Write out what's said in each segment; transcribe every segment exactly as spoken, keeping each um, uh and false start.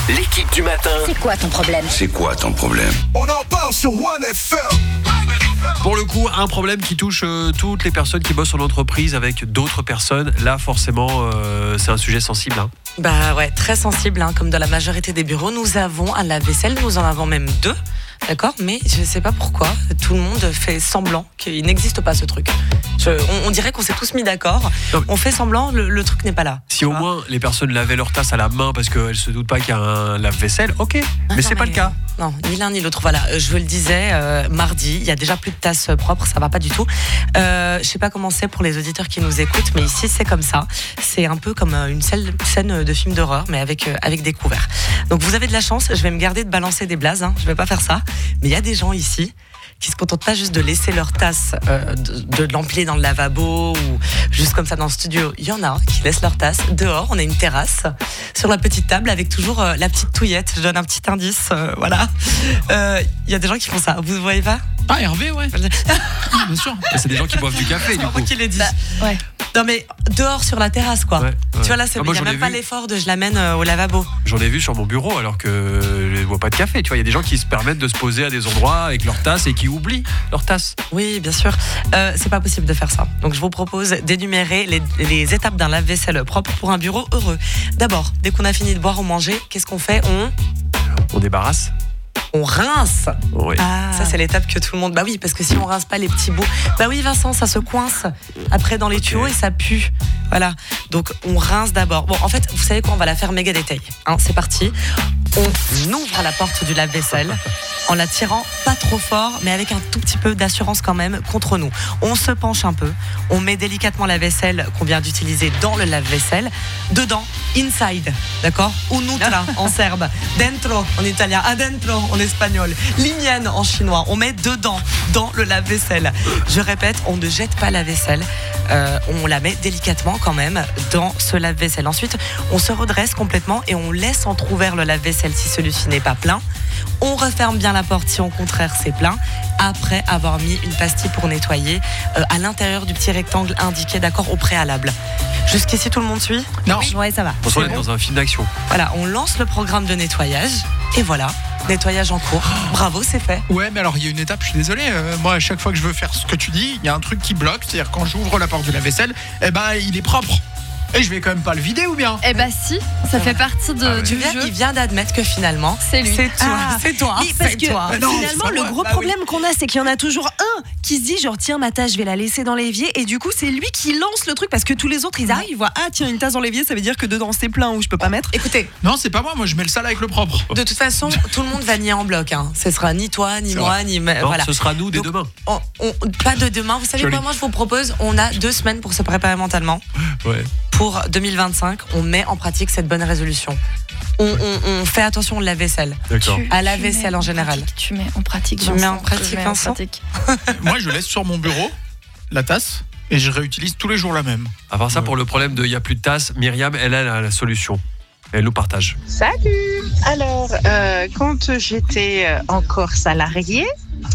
L'équipe du matin. C'est quoi ton problème? C'est quoi ton problème? On en parle sur One F M. Pour le coup, un problème qui touche euh, toutes les personnes qui bossent en entreprise avec d'autres personnes. Là, forcément, euh, c'est un sujet sensible. Hein. Bah ouais, très sensible, hein, comme dans la majorité des bureaux. Nous avons un lave-vaisselle, nous en avons même deux, d'accord? Mais je ne sais pas pourquoi, tout le monde fait semblant qu'il n'existe pas ce truc. Je, on, on dirait qu'on s'est tous mis d'accord, Non. on fait semblant, le, le truc n'est pas là. Si au Ah. moins les personnes lavaient leur tasse à la main parce qu'elles se doutent pas qu'il y a un lave-vaisselle, ok, mais Non, c'est pas mais- le cas. Non, ni l'un ni l'autre. Voilà, euh, je vous le disais, euh, mardi, il y a déjà plus de tasses propres, ça va pas du tout. Euh, je sais pas comment c'est pour les auditeurs qui nous écoutent, mais ici c'est comme ça. C'est un peu comme euh, une scène, scène de film d'horreur, mais avec, euh, avec des couverts. Donc vous avez de la chance, je vais me garder de balancer des blazes, hein, je vais pas faire ça. Mais il y a des gens ici qui se contentent pas juste de laisser leur tasse, euh, de, de l'empiler dans le lavabo ou juste comme ça dans le studio. Il y en a qui laissent leur tasse dehors. On a une terrasse sur la petite table avec toujours euh, la petite touillette. Je donne un petit indice, euh, voilà. Euh, Il y a des gens qui font ça. Vous voyez pas? Ah, Hervé, ouais. Ah, bien sûr. Et c'est des gens qui boivent du café, C'est du pas moi coup. qui l'ai dit. ouais. Non mais dehors sur la terrasse quoi. Ouais, ouais. Tu vois là, il Ah, moi, n'y a j'en ai même pas vu. l'effort de je l'amène euh, au lavabo. J'en ai vu sur mon bureau alors que je ne bois pas de café. Tu vois, il y a des gens qui se permettent de se poser à des endroits avec leur tasse et qui oublient leur tasse. Oui, bien sûr. Euh, c'est pas possible de faire ça. Donc je vous propose d'énumérer les, les étapes d'un lave-vaisselle propre pour un bureau heureux. D'abord, dès qu'on a fini de boire ou manger, qu'est-ce qu'on fait? On On débarrasse. on rince. Oui. Ça, c'est l'étape que tout le monde. Bah oui, parce que si on rince pas les petits bouts. Bah oui, Vincent, ça se coince après dans les tuyaux Ok. et ça pue. Voilà. Donc, on rince d'abord. Bon, en fait, vous savez quoi? On va la faire méga détail. Hein, c'est parti. On ouvre la porte du lave-vaisselle en la tirant pas trop fort, mais avec un tout petit peu d'assurance quand même contre nous. On se penche un peu. On met délicatement la vaisselle qu'on vient d'utiliser dans le lave-vaisselle. Dedans, inside. D'accord? Unutra en serbe. Dentro en italien. Adentro en espagnol. Limienne en chinois. On met dedans, dans le lave-vaisselle. Je répète, on ne jette pas la vaisselle. Euh, on la met délicatement quand même dans ce lave-vaisselle. Ensuite, on se redresse complètement et on laisse entrouvert le lave-vaisselle si celui-ci n'est pas plein. On referme bien la porte si au contraire c'est plein, après avoir mis une pastille pour nettoyer euh, à l'intérieur du petit rectangle indiqué, d'accord, au préalable. Jusqu'ici, tout le monde suit? Non. Ouais, ça va. On se C'est met bon. dans un film d'action. Voilà, on lance le programme de nettoyage et voilà, nettoyage en cours. Bravo, c'est fait. Ouais, mais alors il y a une étape, je suis désolé. euh, moi, à chaque fois que je veux faire ce que tu dis, il y a un truc qui bloque. C'est-à-dire, quand j'ouvre la porte du lave-vaisselle, eh ben, il est propre. Et je vais quand même pas le vider ou bien? Eh bah si, ça fait partie de, Ah ouais. du Tu viens, jeu. il vient d'admettre que finalement, C'est lui. C'est toi, Ah. c'est toi, Oui, parce c'est que toi. non, finalement, c'est pas le moi. gros Bah problème qu'on a, c'est qu'il y en a toujours un qui se dit genre tiens ma tasse je vais la laisser dans l'évier et du coup c'est lui qui lance le truc parce que tous les autres ils arrivent ils voient ah tiens une tasse dans l'évier ça veut dire que dedans c'est plein ou je peux pas mettre. Écoutez, Non, c'est pas moi. Moi, je mets le sale avec le propre. de toute façon, tout le monde va nier en bloc. Hein. Ce sera ni toi, ni C'est moi, vrai. ni ma- Non, voilà. ce sera nous dès Donc, demain. On- on- pas de demain. Vous savez Joli. quoi? Moi, je vous propose. On a deux semaines pour se préparer mentalement. Ouais. Pour deux mille vingt-cinq, on met en pratique cette bonne résolution. On, on- on fait attention au lave-vaisselle. D'accord. Tu- À la tu vaisselle mets en général. pratique, Tu mets en pratique. Tu mets Vincent, en pratique, tu mets en Vincent pratique. Moi, je laisse sur mon bureau la tasse et je réutilise tous les jours la même. À part ça, pour le problème de il n'y a plus de tasse, Myriam, elle a la, la solution. Elle nous partage. Salut. Alors, euh, quand j'étais euh, encore salariée,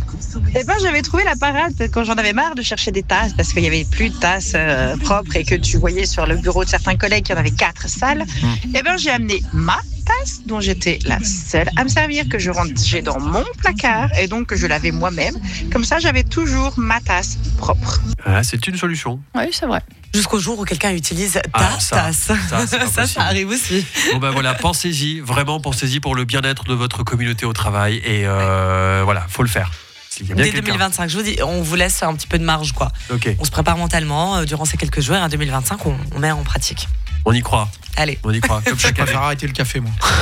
eh ben, j'avais trouvé la parade quand j'en avais marre de chercher des tasses parce qu'il n'y avait plus de tasses euh, propres et que tu voyais sur le bureau de certains collègues qu'il y en avait quatre sales. Eh ben, j'ai amené ma tasse dont j'étais la seule à me servir, que je rangeais dans mon placard et donc que je lavais moi-même. Comme ça, j'avais toujours ma tasse propre. Ah, c'est une solution. Oui, c'est vrai. Jusqu'au jour où quelqu'un utilise ta Ah, ça, tasse. ça, c'est pas ça, ça possible. arrive aussi. Bon ben voilà, pensez-y, vraiment pensez-y pour le bien-être de votre communauté au travail et euh, voilà, faut le faire. S'il y a bien Dès quelqu'un. deux mille vingt-cinq, je vous dis, on vous laisse un petit peu de marge, quoi. Ok, On se prépare mentalement euh, durant ces quelques jours et en deux mille vingt-cinq, on, on met en pratique. on y croit, Allez. on y croit, comme Je chaque année. préfère arrêter le café, moi.